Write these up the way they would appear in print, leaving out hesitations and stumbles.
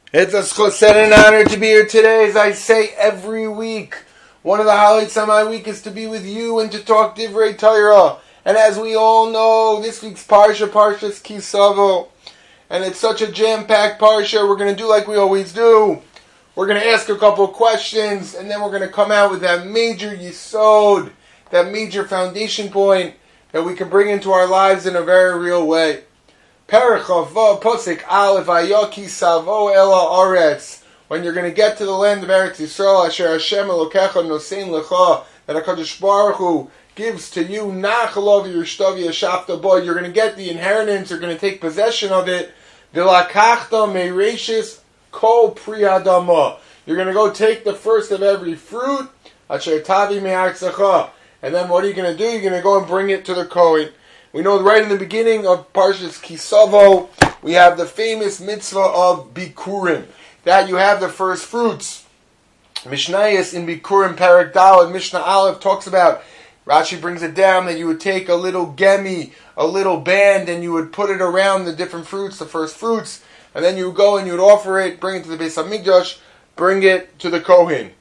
It's a schus and an honor to be here today, as I say every week. One of the highlights of my week is to be with you and to talk Divrei Torah. And as we all know, this week's Parshas Ki Savo. And it's such a jam-packed Parsha, we're going to do like we always do. We're going to ask a couple of questions, and then we're going to come out with that major yisod, that major foundation point that we can bring into our lives in a very real way. Perek Chava Posik Aleph Ayoki Savo Ela Aretz. When you're going to get to the land of Eretz Yisrael, Asher Hashem Elokecha Nosein Lecha, that HaKadosh Baruch Hu gives to you, Nachal of your Shtav Yashafta Boy, you're going to get the inheritance, you're going to take possession of it. V'lakachta Meireshis Kol Pri Adama. You're going to go take the first of every fruit, Asher Tavi Me'artzecha. And then what are you going to do? You're going to go and bring it to the Kohen. We know right in the beginning of Parshas Ki Savo, we have the famous mitzvah of Bikurim, that you have the first fruits. Mishnayos in Bikurim Perek Daled, Mishnah Aleph talks about, Rashi brings it down, that you would take a little gemi, a little band, and you would put it around the different fruits, the first fruits, and then you would go and you would offer it, bring it to the Beis HaMikdash, bring it to the Kohen.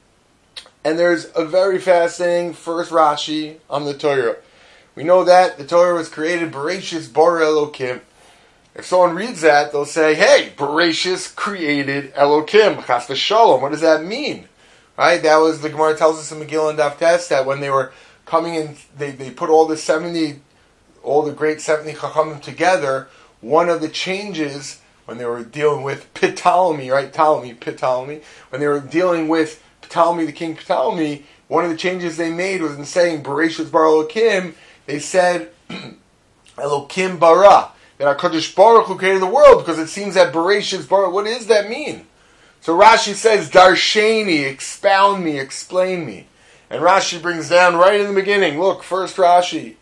And there's a very fascinating first Rashi on the Torah. We know that the Torah was created Bereshis bara Elokim. If someone reads that, they'll say, hey, Bereshis created Elokim. Chas v'shalom. What does that mean? Right? That was, the Gemara tells us in Megillah and Daf Tes, that when they were coming in, they put all the great 70 Chachamim together. One of the changes, when they were dealing with Ptolemy, right? Ptolemy. When they were dealing with Ptolemy, the king Ptolemy, one of the changes they made was in saying Bereshis bara Elokim, they said Elokim bara, that HaKadosh Baruch Hu created the world, because it seems that Bereshis bara, what does that mean? So Rashi says, Darsheni, expound me, explain me. And Rashi brings down right in the beginning, look, first Rashi,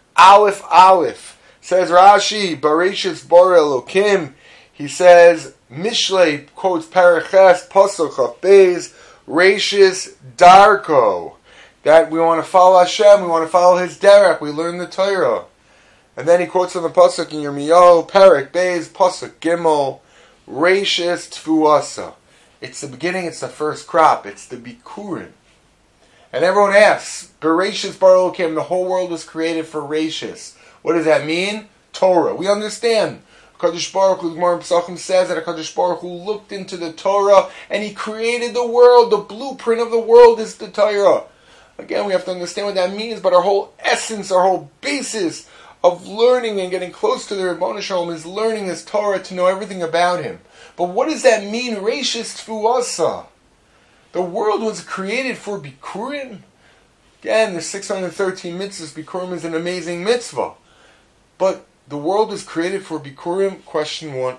Aleph, says Rashi, Bereshis bara Elokim, he says, Mishlei, quotes Paraches, Pasuk Chaf Beis, Reshis Darko, that we want to follow Hashem, we want to follow His derech, we learn the Torah. And then he quotes from the Pasuk in Yirmiyahu, Perek Beis, Pasuk Gimel, Reshis Tfuasa. It's the beginning, it's the first crop, it's the Bikurim. And everyone asks, Bereshis bara Elokim, the whole world was created for Reshis. What does that mean? Torah. We understand. HaKadosh Baruch Hu, the Gemara in Pesachim says that HaKadosh Baruch Hu looked into the Torah and He created the world. The blueprint of the world is the Torah. Again, we have to understand what that means, but our whole essence, our whole basis of learning and getting close to the Rebbeinu Shalom is learning this Torah to know everything about Him. But what does that mean, Reshis Tfuasa? The world was created for Bikurim. Again, there's 613 mitzvahs. Bikurim is an amazing mitzvah. But the world was created for Bikurim, question 1.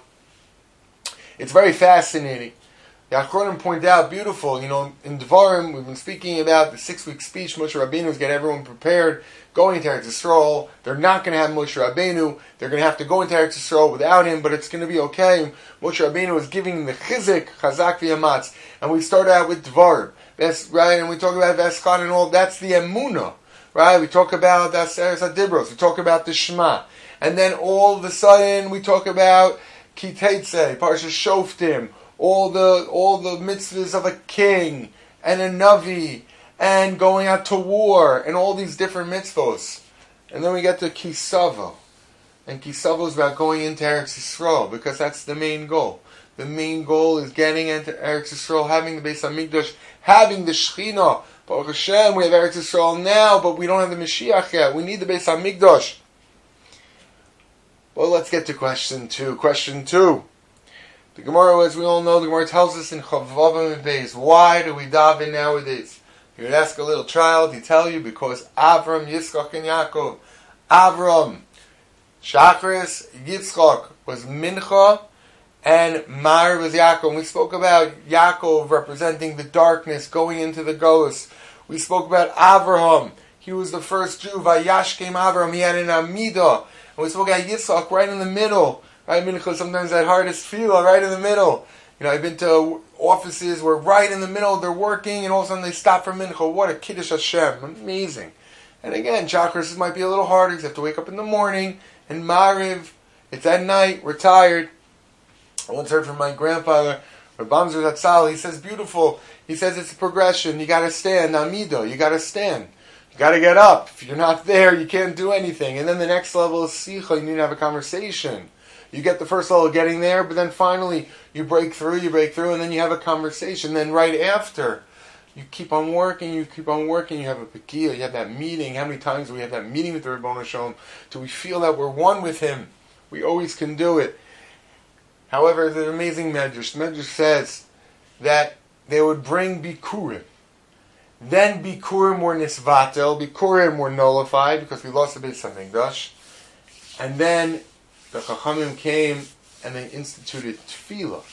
It's very fascinating. The Achronim point out, beautiful, in Devarim, we've been speaking about the 6-week speech. Moshe Rabbeinu was getting everyone prepared, going into Eretz Yisrael. They're not going to have Moshe Rabbeinu. They're going to have to go into Eretz Yisrael without him, but it's going to be okay. Moshe Rabbeinu was giving the chizik, chazak v'yamatz. And we started out with Devarim. That's right, and we talk about Veschan and all. That's the Emunah, right? We talk about that's Eretz HaDibros. We talk about the Shema. And then all of a sudden, we talk about Ki Teitzei, Parshas Shoftim, all the mitzvahs of a king and a navi and going out to war and all these different mitzvahs. And then we get to Ki Savo. And Ki Savo is about going into Eretz Yisrael, because that's the main goal. The main goal is getting into Eretz Yisrael, having the Beis HaMikdash, having the Shechina. Baruch Hashem, we have Eretz Yisrael now, but we don't have the Mashiach yet. We need the Beis HaMikdash. Well, let's get to question 2. Question 2. The Gemara, as we all know, the Gemara tells us in Chavavim Beis, why do we daven nowadays? You would ask a little child, he'd tell you, because Avram, Yitzchak, and Yaakov. Avram, Shachris, Yitzchak was Mincha, and Mar was Yaakov. And we spoke about Yaakov representing the darkness, going into the Golus. We spoke about Avraham. He was the first Jew. Vayashkem Avram, he had an Amidah. And we spoke about Yitzchak right in the middle. Right, Mincha, sometimes that hardest feel right in the middle. I've been to offices where right in the middle they're working and all of a sudden they stop for Mincha. What a Kiddush Hashem. Amazing. And again, Chakras might be a little harder because you have to wake up in the morning. And Mariv, it's at night, we're tired. I once heard from my grandfather, Bamzer Zatzal, he says, beautiful. He says it's a progression. You got to stand, Amido. You got to stand. You got to get up. If you're not there, you can't do anything. And then the next level is Sicha. You need to have a conversation. You get the first level getting there, but then finally you break through, and then you have a conversation. Then right after, you keep on working, you have a pekia, you have that meeting. How many times do we have that meeting with the Rebbeinu Shalom? Do we feel that we're one with Him? We always can do it. However, the amazing Medrash. Medrash says that they would bring Bikurim. Then Bikurim were nisvatel, Bikurim were nullified because we lost the Beis HaMikdash. And then the Chachamim came and they instituted Tefillah.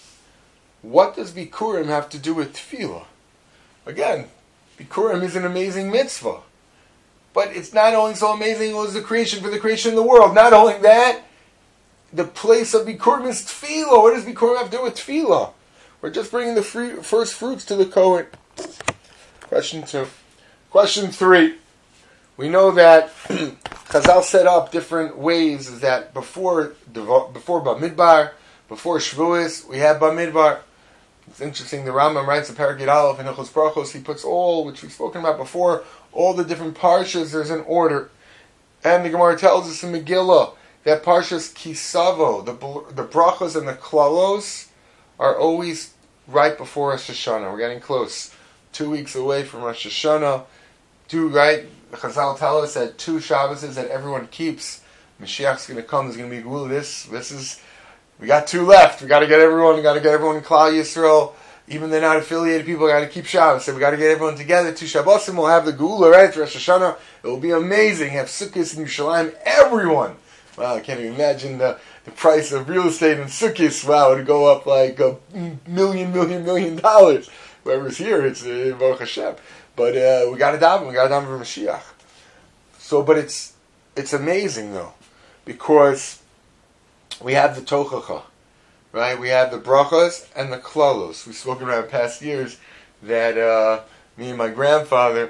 What does Bikurim have to do with Tefillah? Again, Bikurim is an amazing mitzvah. But it's not only so amazing, it was the creation for the creation of the world. Not only that, the place of Bikurim is Tefillah. What does Bikurim have to do with Tefillah? We're just bringing the first fruits to the Kohen. Question 2. Question 3. We know that Chazal set up different ways that before Bamidbar, before Shavuos, we have Bamidbar. It's interesting, the Rambam writes in Paragid Aleph in Hilchos Brachos, he puts all, which we've spoken about before, all the different parshas, there's an order. And the Gemara tells us in Megillah that parshas Kisavo, the brachos and the klalos, are always right before Rosh Hashanah. We're getting close. 2 weeks away from Rosh Hashanah. The Chazal tell us that 2 Shabbos that everyone keeps. Mashiach's going to come. There's going to be Gula. This is. We got 2 left. We got to get everyone. We got to get everyone in Klal Yisrael. Even they're not affiliated people. Got to keep Shabbos. So we got to get everyone together. 2 Shabbos and we'll have the Gula. Right, it's Rosh Hashanah. It will be amazing. Have Sukkot in Yerushalayim. Everyone. Wow, I can't even imagine the price of real estate in Sukkot. Wow, it would go up like $1 million. Whoever's here, it's Baruch Hashem. But we got to daven. We got to daven for Mashiach. So, but it's amazing though, because we have the tochacha, right? We have the brachos and the klalos. We've spoken about in past years that me and my grandfather,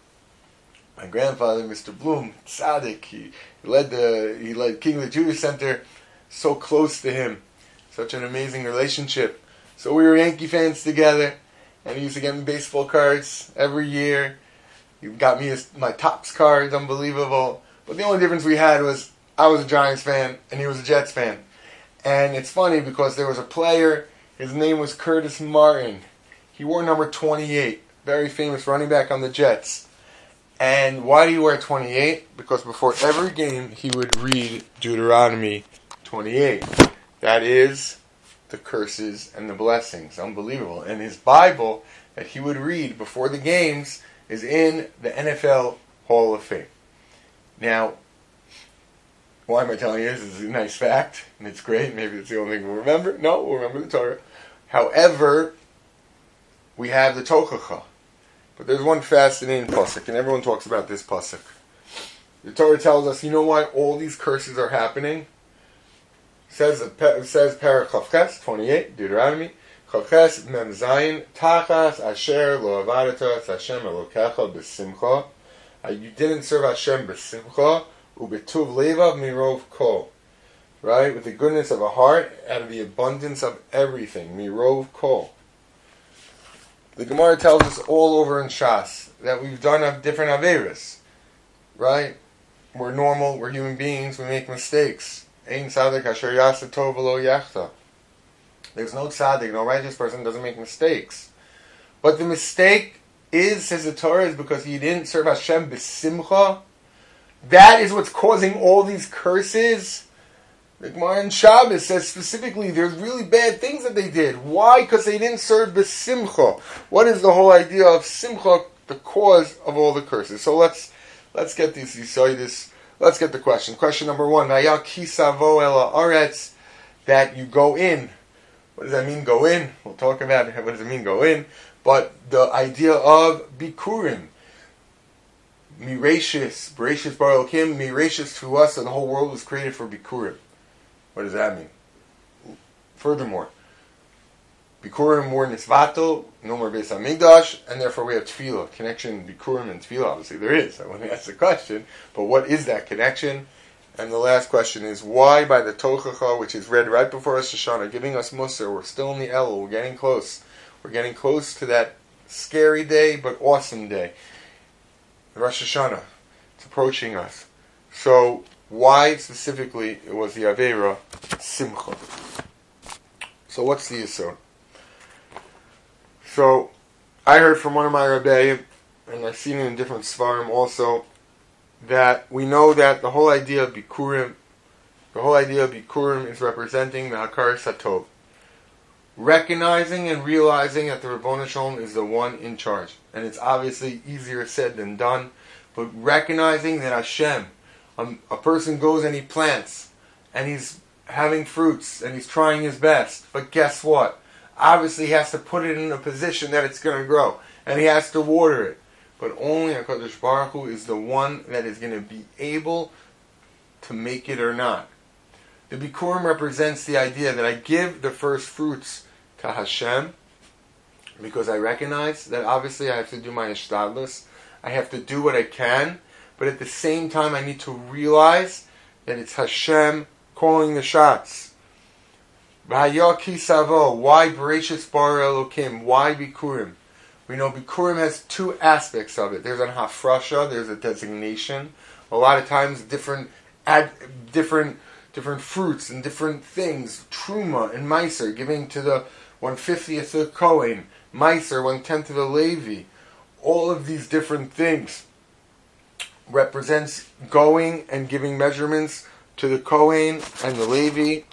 Mr. Bloom, tzaddik, he led King of the Jewish Center, so close to him, such an amazing relationship. So we were Yankee fans together. And he used to get me baseball cards every year. He got me my Topps cards, unbelievable. But the only difference we had was I was a Giants fan and he was a Jets fan. And it's funny because there was a player, his name was Curtis Martin. He wore number 28, very famous running back on the Jets. And why do you wear 28? Because before every game he would read Deuteronomy 28. That is the curses and the blessings. Unbelievable. And his Bible that he would read before the games is in the NFL Hall of Fame. Now, why am I telling you this? This is a nice fact, and it's great. Maybe it's the only thing we'll remember. No, we'll remember the Torah. However, we have the Tochacha. But there's one fascinating pasuk, and everyone talks about this pasuk. The Torah tells us, you know why all these curses are happening? Says Perek Chavches 28, Deuteronomy, Chavches Mem Zayin, Tachas Asher Lo Avadata Hashem Elokecha B'Simcha. You didn't serve Hashem B'Simcha, U'Betuv Levav Mirov Kol. Right? With the goodness of a heart, out of the abundance of everything. Mirov Kol. The Gemara tells us all over in Shas that we've done different Averis. Right? We're normal, we're human beings, we make mistakes. Ein tzaddik asher yasa tov v'lo yachta. There's no tzaddik, no righteous person doesn't make mistakes. But the mistake is, says the Torah, is because he didn't serve Hashem b'simcha. That is what's causing all these curses. The Gemara in Shabbos says specifically there's really bad things that they did. Why? Because they didn't serve b'simcha. What is the whole idea of simcha, the cause of all the curses? So let's get these Yisoidis. Let's get the question. Question number 1. Vayal kisavo ela aretz, that you go in. What does that mean, go in? We'll talk about it. What does it mean, go in? But the idea of bikurim. Mirashis, Bereshis Bar Elokim, Mirashis to us, and the whole world was created for bikurim. What does that mean? Furthermore, bikurim more nisvato, no more Beis HaMikdash, and therefore we have tefillah. Connection bikurim and tefillah, obviously there is. I want to ask the question, but what is that connection? And the last question is, why by the Tochacha, which is read right before Rosh Hashanah, giving us Musar, we're still in the Elul, we're getting close. We're getting close to that scary day, but awesome day. Rosh Hashanah, it's approaching us. So, why specifically it was the Aveira Simcha? So what's the Yisod? So, I heard from one of my Rebbeim, and I've seen it in different Svarim also, that we know that the whole idea of Bikurim is representing the Hakaras HaTov. Recognizing and realizing that the Ribono Shel Olam is the one in charge. And it's obviously easier said than done, but recognizing that Hashem, a person goes and he plants, and he's having fruits, and he's trying his best, but guess what? Obviously he has to put it in a position that it's going to grow, and he has to water it. But only HaKadosh Baruch Hu is the one that is going to be able to make it or not. The Bikurim represents the idea that I give the first fruits to Hashem because I recognize that obviously I have to do my ishtadlus. I have to do what I can, but at the same time I need to realize that it's Hashem calling the shots. V'haya ki savo, why Bereshis bara Elokim? Why Bikurim? We know Bikurim has two aspects of it. There's an hafrasha, there's a designation. A lot of times different fruits and different things, Truma and Meiser, giving to the 1/50th of the Kohen, Meiser 1/10th of the Levi. All of these different things represents going and giving measurements to the Kohen and the Levi.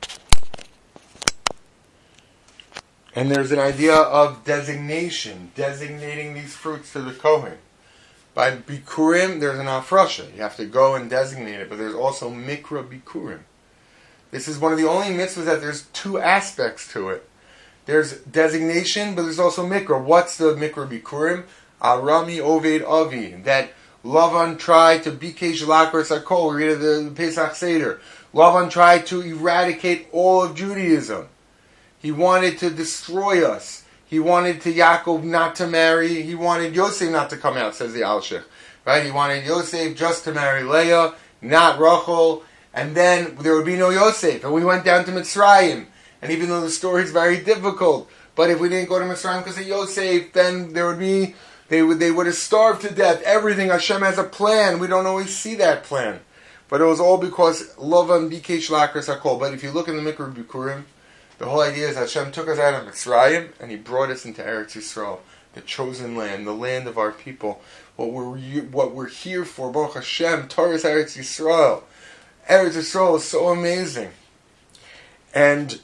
And there's an idea of designation, designating these fruits to the Kohen. By Bikurim, there's an Hafrasha. You have to go and designate it, but there's also Mikra Bikurim. This is one of the only mitzvahs that there's two aspects to it. There's designation, but there's also Mikra. What's the Mikra Bikurim? Arami Oved Avi. That Lavan tried to Bikesh Lakar Sakol. We read the Pesach Seder. Lavan tried to eradicate all of Judaism. He wanted to destroy us. He wanted to Yaakov not to marry. He wanted Yosef not to come out, says the Alshich. Right? He wanted Yosef just to marry Leah, not Rachel. And then there would be no Yosef. And we went down to Mitzrayim. And even though the story is very difficult, but if we didn't go to Mitzrayim because of Yosef, then there would be, they would have starved to death. Everything, Hashem has a plan. We don't always see that plan. But it was all because Lavan Bikesh Lakar Sakol. But if you look in the Mikra Bikurim, the whole idea is Hashem took us out of Mitzrayim and He brought us into Eretz Yisrael, the chosen land, the land of our people. What we're here for, Baruch Hashem, Torah's Eretz Yisrael. Eretz Yisrael is so amazing. And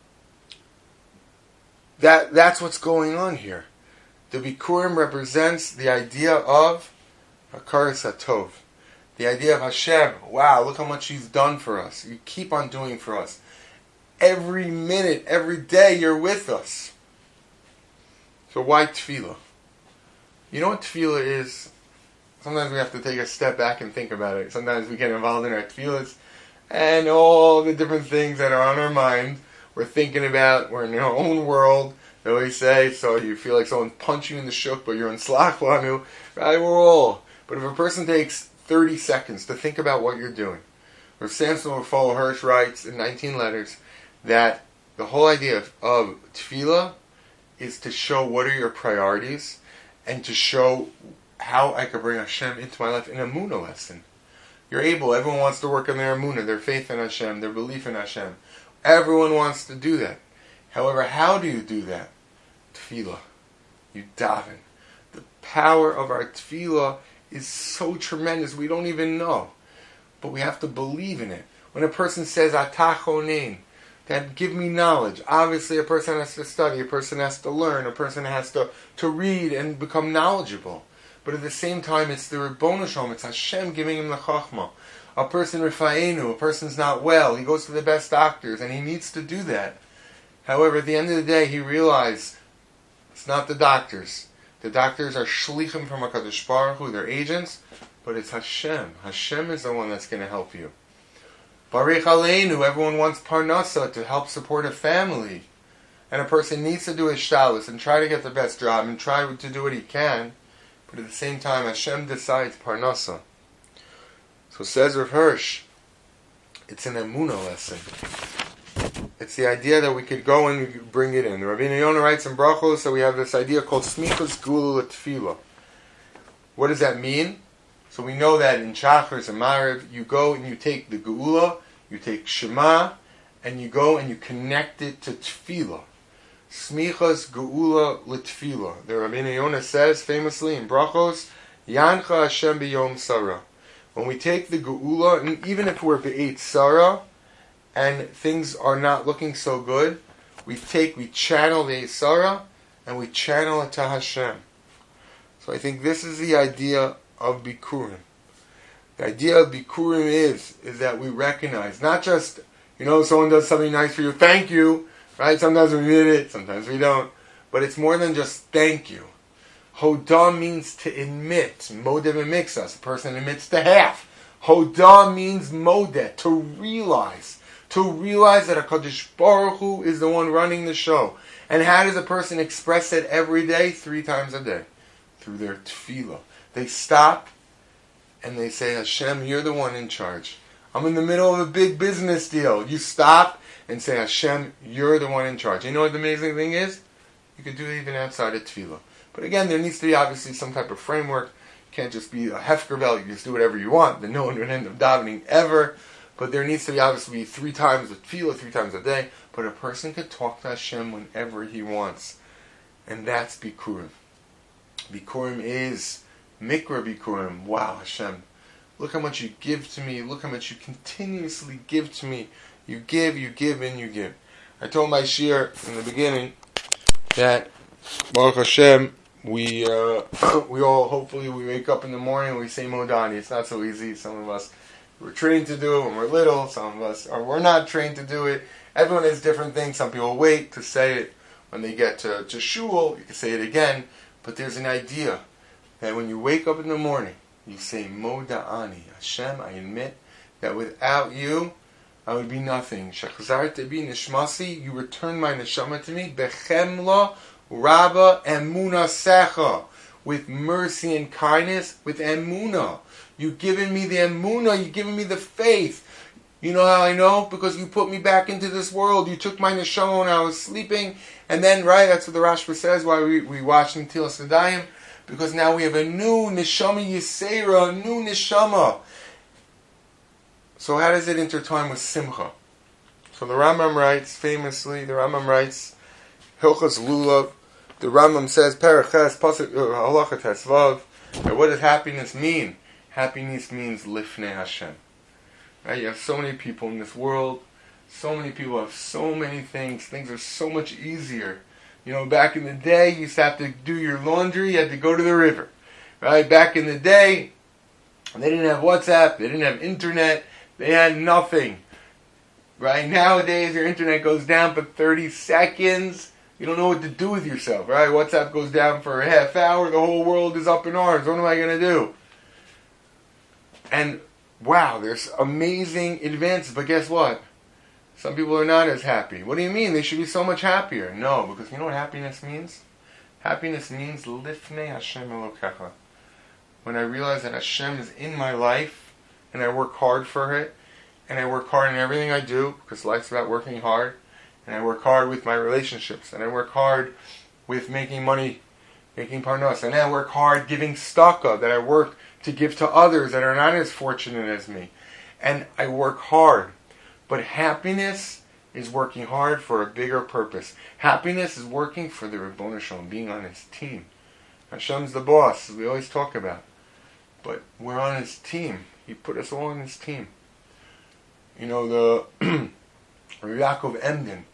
that's what's going on here. The Bikurim represents the idea of Hakaras HaTov. The idea of Hashem, wow, look how much He's done for us. You keep on doing for us. Every minute, every day, you're with us. So why tefillah? You know what tefillah is? Sometimes we have to take a step back and think about it. Sometimes we get involved in our tefillahs and all the different things that are on our mind. We're thinking about, we're in our own world. They always say, so you feel like someone punched you in the shuk, but you're in slach lanu. Right, we're all. But if a person takes 30 seconds to think about what you're doing, or Samson Rafal Hirsch writes in 19 letters, that the whole idea of tefillah is to show what are your priorities and to show how I can bring Hashem into my life in a Emunah lesson. You're able, everyone wants to work on their Emunah, their faith in Hashem, their belief in Hashem. Everyone wants to do that. However, how do you do that? Tefillah. You daven. The power of our tefillah is so tremendous we don't even know. But we have to believe in it. When a person says, Atah chonein, that give me knowledge. Obviously, a person has to study, a person has to learn, a person has to read and become knowledgeable. But at the same time, it's the Ribono Shel Olam, it's Hashem giving him the Chachma. A person Rifa'enu, a person's not well, he goes to the best doctors, and he needs to do that. However, at the end of the day, he realized it's not the doctors. The doctors are shlichim from HaKadosh Baruch Hu, they're agents, but it's Hashem. Hashem is the one that's going to help you. Barich Aleinu, everyone wants parnasa to help support a family. And a person needs to do his shalos and try to get the best job and try to do what he can. But at the same time, Hashem decides parnasa. So says Rav Hirsch, It's an Emunah lesson. It's the idea that we could go and bring it in. The Rabbeinu Yonah writes in Brachos, so we have this idea called Smichas Geula Tefillah. What does that mean? So we know that in Shachar and Maariv, you go and you take the Geula, you take Shema, and you go and you connect it to Tefillah. Smichas Geula L'Tefillah. The Rabbeinu Yonah says famously in Brachos, Yancha Hashem B'Yom Sarah. When we take the Geula, and even if we're B'Eit Sarah, and things are not looking so good, we channel the Sarah, and we channel it to Hashem. So I think this is the idea of Bikurim. The idea of Bikurim is that we recognize, not just, someone does something nice for you, thank you, right? Sometimes we mean it, sometimes we don't. But it's more than just thank you. Hodah means to admit. Modeh b'miksos. A person admits to half. Hodah means modeh, to realize. To realize that HaKadosh Baruch Hu is the one running the show. And how does a person express it every day? 3 times a day. Through their tefillah. They stop and they say, Hashem, you're the one in charge. I'm in the middle of a big business deal. You stop and say, Hashem, you're the one in charge. You know what the amazing thing is? You can do it even outside of tefillah. But again, there needs to be obviously some type of framework. It can't just be a hefker you just do whatever you want. Then no one would end up davening ever. But there needs to be obviously 3 times a tefillah, 3 times a day. But a person could talk to Hashem whenever he wants. And that's Bikurim. Bikurim is Mikra Bikurim. Wow, Hashem. Look how much you give to me. Look how much you continuously give to me. You give, and you give. I told my shir in the beginning that Baruch Hashem, we all hopefully we wake up in the morning and we say Modani. It's not so easy. Some of us were trained to do it when we're little. Some of us we're not trained to do it. Everyone has different things. Some people wait to say it when they get to shul. You can say it again. But there's an idea that when you wake up in the morning, you say Moda'ani. Hashem, I admit that without you, I would be nothing. Shachzarta bi nishmasi, you return my neshama to me. Bechemla Rabba Emuna Secha, with mercy and kindness, with Emuna. You've given me the Emuna, you've given me the faith. You know how I know? Because you put me back into this world. You took my neshama when I was sleeping. And then, right, that's what the Rashba says, why we watch Netilas Yadayim. Because now we have a new neshama yisera, a new neshama. So how does it intertwine with Simcha? So the Rambam writes, famously, Hilchas Lulav, the Rambam says, Paraches, Halacha Tesvav, that what does happiness mean? Happiness means Lifnei Hashem. Right? You have so many people in this world, so many people have so many things are so much easier. Back in the day, you used to have to do your laundry, you had to go to the river. Right? Back in the day, they didn't have WhatsApp, they didn't have internet, they had nothing. Right? Nowadays, your internet goes down for 30 seconds. You don't know what to do with yourself, right? WhatsApp goes down for a half hour, the whole world is up in arms. What am I going to do? And, wow, there's amazing advances, but guess what? Some people are not as happy. What do you mean? They should be so much happier. No, because you know what happiness means? Happiness means Lifnei Hashem Elokecha. When I realize that Hashem is in my life, and I work hard for it, and I work hard in everything I do, because life's about working hard, and I work hard with my relationships, and I work hard with making money, making parnos, and I work hard giving tzedakah, that I work to give to others that are not as fortunate as me. And I work hard. But happiness is working hard for a bigger purpose. Happiness is working for the Ribono Shel Olam, being on his team. Hashem's the boss, as we always talk about. But we're on his team. He put us all on his team. The Yaakov Emden,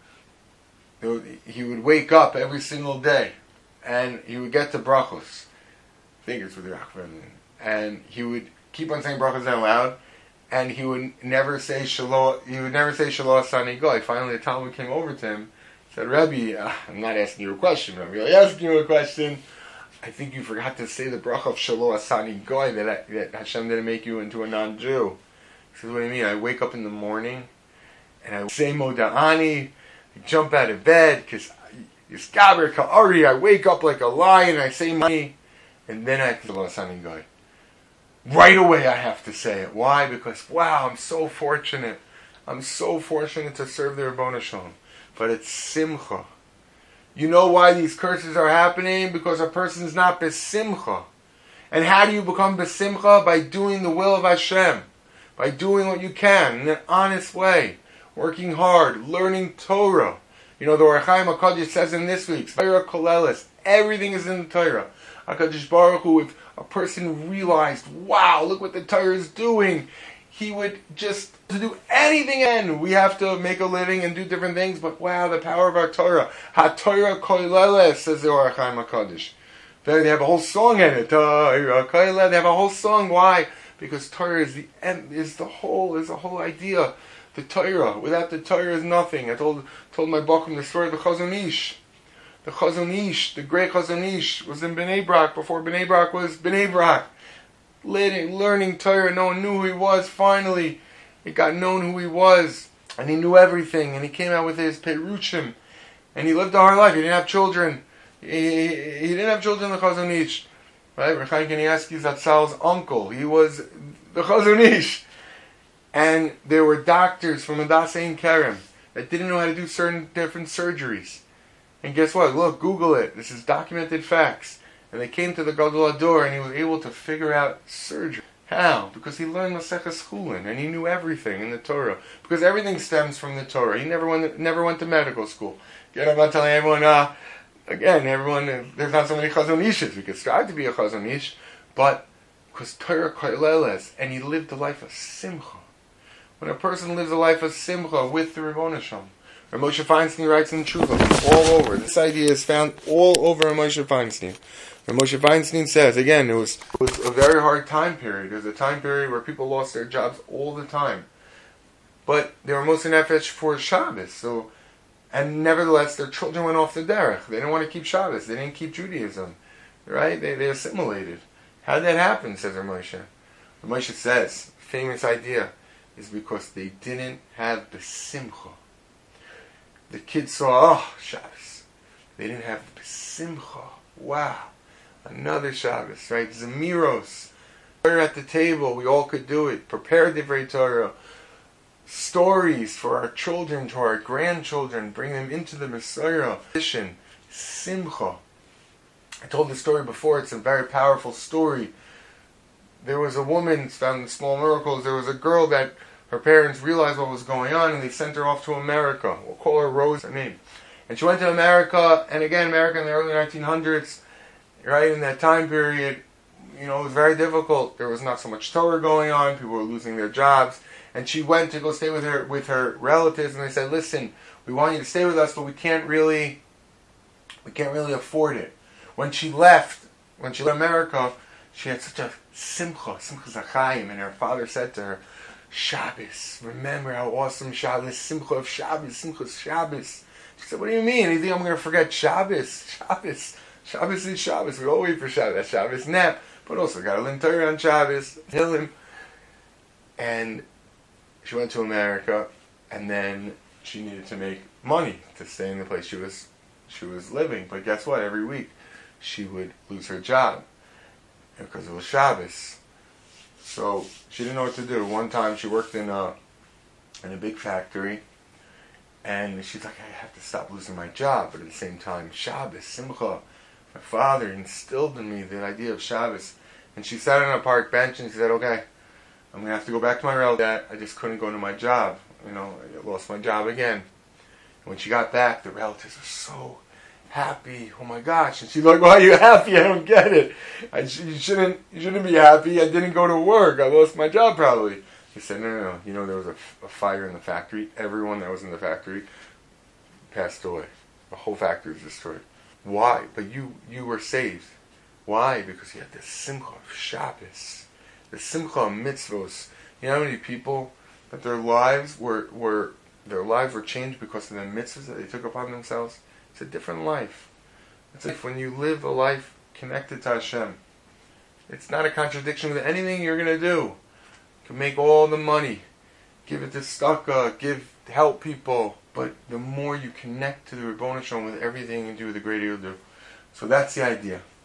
he would wake up every single day, and he would get to brachos. I think it's with Yaakov Emden. And he would keep on saying brachos out loud, and he would never say Shalom. He would never say Shalom Asani Goy. Finally, a Talmud came over to him, said, Rebbe, I'm not asking you a question, I'm really asking you a question. I think you forgot to say the bracha of Shalom Asani Goy, that Hashem didn't make you into a non-Jew. He says, what do you mean? I wake up in the morning, and I say Moda'ani, I jump out of bed, because Yiskaber Ka'ari, I wake up like a lion, I say money, and then I say Shalom Asani Goy. Right away I have to say it. Why? Because, wow, I'm so fortunate. I'm so fortunate to serve the Ribono Shel Olam. But it's simcha. You know why these curses are happening? Because a person is not besimcha. And how do you become besimcha? By doing the will of Hashem. By doing what you can in an honest way. Working hard. Learning Torah. You know, the Ohr HaChaim HaKadosh says in this week's Torah Koleles, everything is in the Torah. HaKadosh Baruch Hu, if a person realized, wow, look what the Torah is doing, he would just to do anything, and we have to make a living and do different things, but wow, the power of our Torah. HaTorah Koleles, says the Ohr HaChaim HaKadosh. They have a whole song in it. Torah Koleles, they have a whole song. Why? Because Torah is the end, is the whole idea. The Torah. Without the Torah is nothing. I told my Bakum the story of the Chazon Ish. The Chazon Ish, the great Chazon Ish, was in Bnei Brak before Bnei Brak was Bnei Brak. Learning Torah, no one knew who he was. Finally, it got known who he was, and he knew everything. And he came out with his Peruchim, and he lived a hard life. He didn't have children. He didn't have children. The Chazon Ish, right? Reb Chaim Kanievsky Zatzal's uncle. He was the Chazon Ish. And there were doctors from Hadassah Ein Kerem that didn't know how to do certain different surgeries. And guess what? Look, Google it. This is documented facts. And they came to the Gadol Hador, and he was able to figure out surgery. How? Because he learned Maseches Chulin, and he knew everything in the Torah. Because everything stems from the Torah. He never went to medical school. Again, I'm not telling everyone, there's not so many Chazon Ishes. We could strive to be a Chazon Ish, but because Torah Koleles, and he lived a life of simcha. When a person lives a life of simcha with the Ribono Shel Olam. Rav Moshe Feinstein writes in Tshuva, all over. This idea is found all over Rav Moshe Feinstein. Rav Moshe Feinstein says, again, it was a very hard time period. It was a time period where people lost their jobs all the time. But they were mostly nefesh for Shabbos. And nevertheless, their children went off the derech. They didn't want to keep Shabbos. They didn't keep Judaism. Right? They assimilated. How did that happen, says Rav Moshe? Rav Moshe says, famous idea, is because they didn't have the simcha. The kids saw, Shabbos. They didn't have the simcha. Wow. Another Shabbos, right? Zemiros. We're at the table. We all could do it. Prepare Divrei Torah. Stories for our children, to our grandchildren. Bring them into the Messiah. Simcha. I told this story before. It's a very powerful story. There was a woman, it's found in Small Miracles, there was a girl that her parents realized what was going on, and they sent her off to America. We'll call her Rose, her name. And she went to America, and again, America in the early 1900s, right, in that time period, it was very difficult. There was not so much Torah going on, people were losing their jobs, and she went to go stay with her relatives, and they said, listen, we want you to stay with us, but we can't really afford it. When she left America, she had such a simcha zachayim, and her father said to her, Shabbos, remember how awesome Shabbos, simcha of Shabbos, simcha Shabbos. She said, what do you mean? You think I'm going to forget Shabbos? Shabbos is Shabbos. We all wait for Shabbos. That's Shabbos nap. But also got to learn Torah on Shabbos. Tehillim. And she went to America, and then she needed to make money to stay in the place she was living. But guess what? Every week she would lose her job because it was Shabbos. So she didn't know what to do. One time she worked in a big factory, and she's like, I have to stop losing my job. But at the same time, Shabbos, Simcha. My father instilled in me the idea of Shabbos. And she sat on a park bench and she said, okay, I'm going to have to go back to my relative. I just couldn't go to my job. I lost my job again. And when she got back, the relatives were so happy. Oh my gosh. And she's like, why are you happy? I don't get it. You shouldn't be happy. I didn't go to work. I lost my job probably. He said, no. There was a fire in the factory. Everyone that was in the factory passed away. The whole factory was destroyed. Why? But you were saved. Why? Because you had the simcha of Shabbos. The simcha of mitzvos. You know how many people that their lives were changed because of the mitzvahs that they took upon themselves? It's a different life. It's like when you live a life connected to Hashem. It's not a contradiction with anything you're going to do. You can make all the money, give it to tzedakah, help people, but the more you connect to the Ribono Shel Olam with everything you do, the greater you'll do. So that's the idea.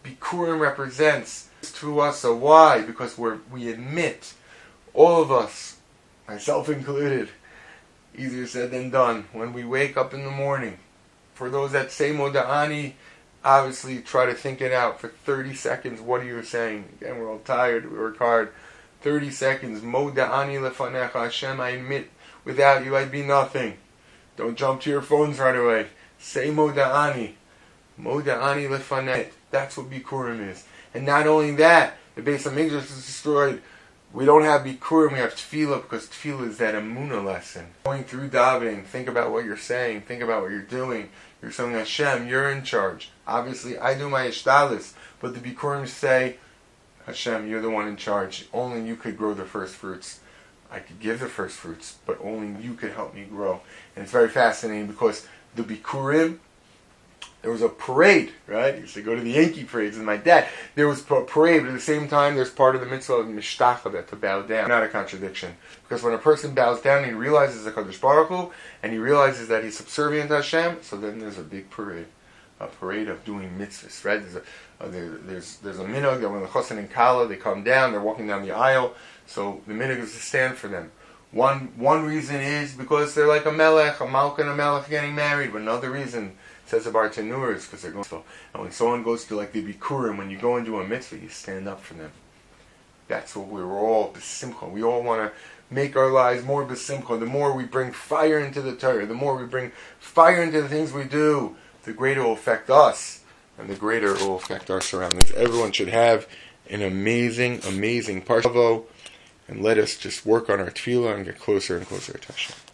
Bikurim represents to us. So why? Because we admit, all of us, myself included, easier said than done, when we wake up in the morning. For those that say Moda'ani, obviously try to think it out for 30 seconds. What are you saying? Again, we're all tired, we work hard. 30 seconds. Moda'ani lefanecha, Hashem, I admit, without you I'd be nothing. Don't jump to your phones right away. Say Moda'ani. Moda'ani lefanecha. That's what Bikurim is. And not only that, the Beis HaMikdash is destroyed. We don't have Bikurim, we have Tefillah, because Tefillah is that Emunah lesson. Going through davening, think about what you're saying, think about what you're doing. You're saying, Hashem, you're in charge. Obviously, I do my ishtalis, but the Bikurim say, Hashem, you're the one in charge. Only you could grow the first fruits. I could give the first fruits, but only you could help me grow. And it's very fascinating because the Bikurim, there was a parade, right? I used to go to the Yankee parades with my dad. There was a parade, but at the same time, there's part of the mitzvah of mishtachaveh, to bow down. Not a contradiction. Because when a person bows down, he realizes the Kadosh Baruch Hu, and he realizes that he's subservient to Hashem, so then there's a big parade. A parade of doing mitzvahs, right? There's a minhag that when the Chosin and Kala, they come down, they're walking down the aisle, so the minhag is to stand for them. One reason is because they're like a melech, a malka and a melech getting married, but another reason, says the Bartanur, is because they're going to. And when someone goes to like the Bikurim, when you go into a mitzvah, you stand up for them. That's what we're all besimcha. We all want to make our lives more besimcha. The more we bring fire into the Torah, the more we bring fire into the things we do, the greater it will affect us, and the greater it will affect our surroundings. Everyone should have an amazing, amazing Parsha, and let us just work on our tefillah and get closer and closer to Hashem.